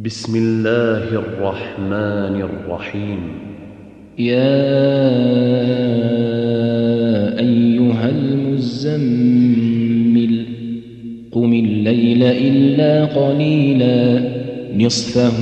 بسم الله الرحمن الرحيم. يا أيها المزمل قم الليل إلا قليلا نصفه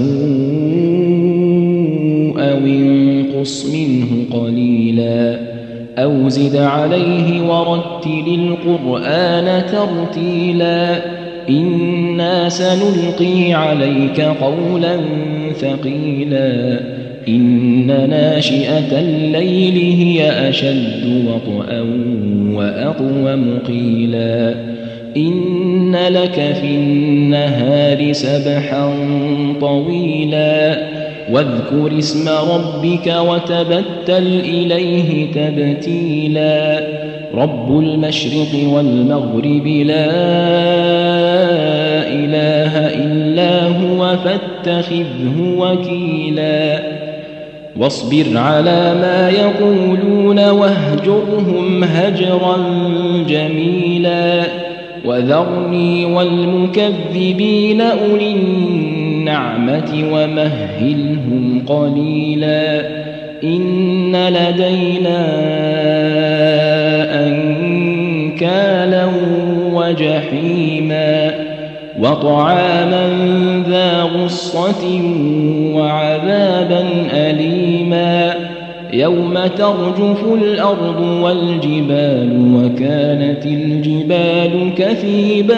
أو انقص منه قليلا أو زد عليه ورتل القرآن ترتيلا إنا سنلقي عليك قولا ثقيلا إن ناشئة الليل هي أشد وطئا وأقوم قيلا إن لك في النهار سبحا طويلا واذكر اسم ربك وتبتل إليه تبتيلا رب المشرق والمغرب لا إله إلا هو فاتخذه وكيلا واصبر على ما يقولون واهجرهم هجرا جميلا وذرني والمكذبين أولي النعمة ومهلهم قليلا إن لدينا أنكالا وجحيما وطعاما ذا غصة وعذابا أليما يوم ترجف الأرض والجبال وكانت الجبال كثيبا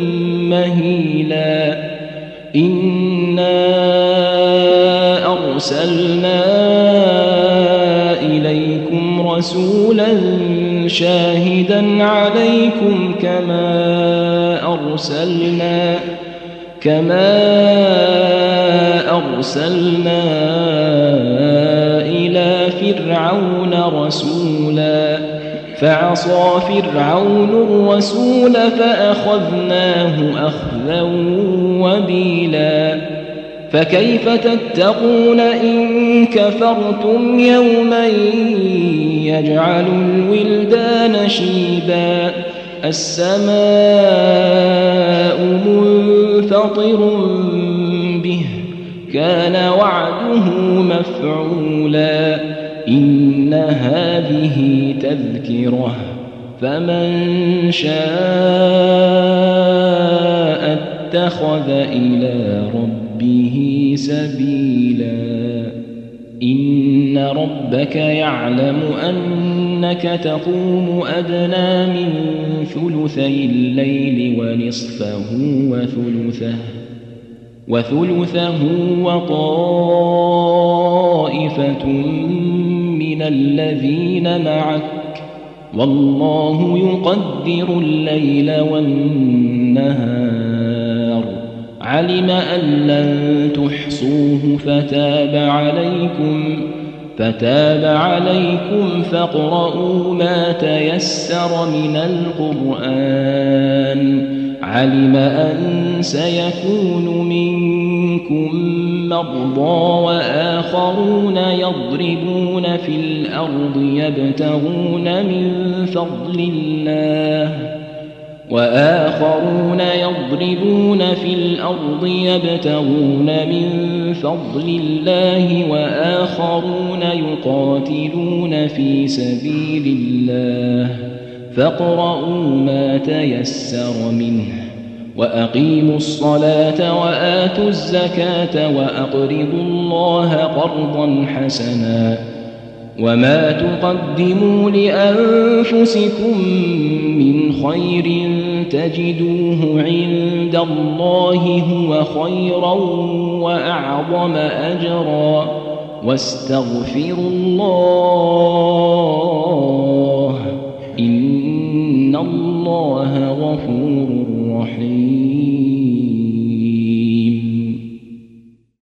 مهيلا إنا أرسلنا إليكم رسولا شاهدا عليكم كما أرسلنا إلى فرعون رسولا فعصى فرعون الرسول فأخذناه أخذا وبيلا فكيف تتقون إن كفرتم يوما يجعل الولدان شيبا السماء منفطر به كان وعده مفعولا إن هذه تذكرة فمن شاء اتخذ إلى ربه سبيلا إن ربك يعلم أنك تقوم أدنى من ثلثي الليل ونصفه وثلثه وطائفة من الذين معك والله يقدر الليل والنهار علم أن لن تحصوه فتاب عليكم فاقرؤوا ما تيسر من القرآن علم أن سيكون منكم مرضى وآخرون يضربون في الأرض يبتغون من فضل الله وآخرون يقاتلون في سبيل الله فاقرؤوا ما تيسر منه وأقيموا الصلاة وآتوا الزكاة وأقرضوا الله قرضا حسنا وما تقدموا لأنفسكم من خير تجدوه عند الله هو خيرا وأعظم أجرا واستغفروا الله إن الله غفور رحيم.